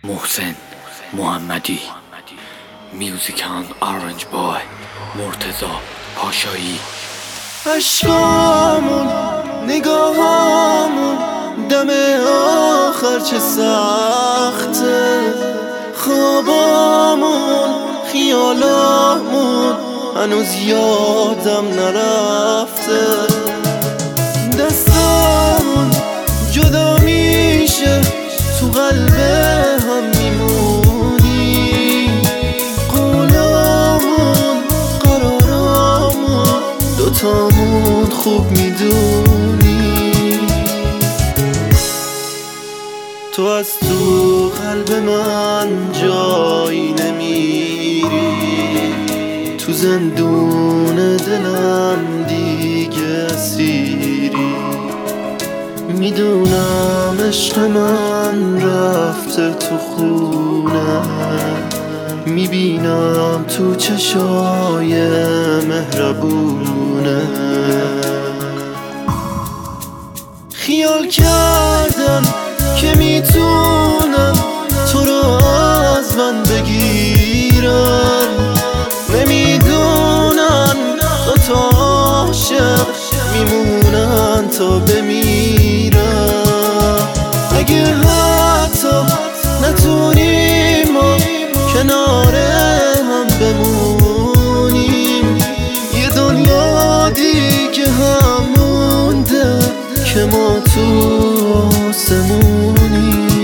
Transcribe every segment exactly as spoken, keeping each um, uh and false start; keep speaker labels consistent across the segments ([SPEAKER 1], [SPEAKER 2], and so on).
[SPEAKER 1] محسن محمدی، میوزیکان آرنج بای، مرتضی پاشایی.
[SPEAKER 2] عشقامون، نگاهامون، دم آخر چه سخته. خوابامون، خیالامون، هنوز یادم نرفته. دستامون جدا میشه، تو قلب هم میمونی. قولامون، قرارامون، دوتامون خوب میدونی. تو از تو قلب من جایی نمیری، تو زندون دلم دیگه اسیری. میدونم عشق من رفته تو خونه، میبینم تو چشای مهربونه. خیال کردن که میتونن تو رو از من بگیرن، نمیدونن دوتا عاشق میمونن تا بمیرن. اگه حتی نتونیم ما کنار هم بمونیم، یه دنیا دیگه هم مونده که ما تو آسمونیم.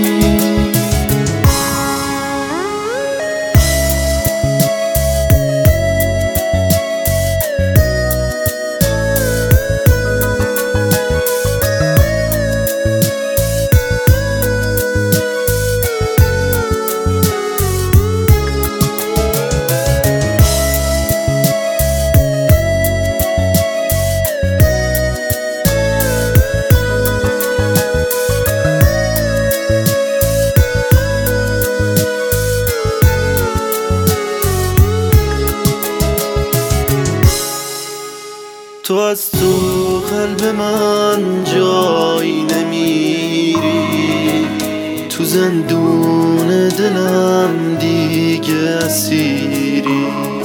[SPEAKER 2] تو از تو قلب من جایی نمیری، تو زندون دلم دیگه اسیری.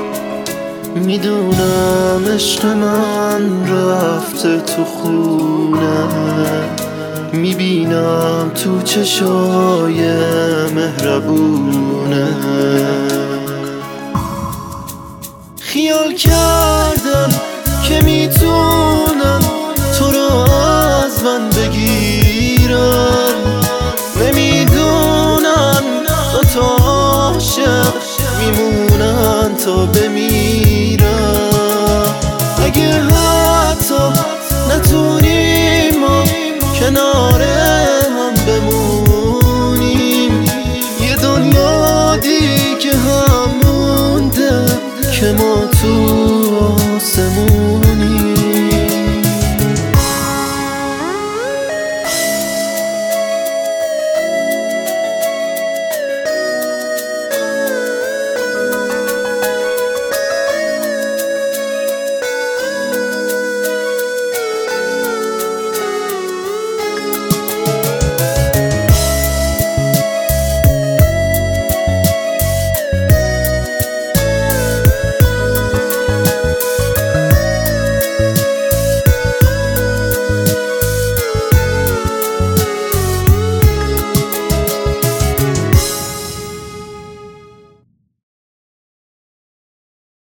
[SPEAKER 2] میدونم عشق من رفته تو خونه، میبینم تو چشای مهربونه. خیال کردن که میتونن تو رو از من بگیرن، نمیدونن دوتا عاشق میمونن تا بمیرن.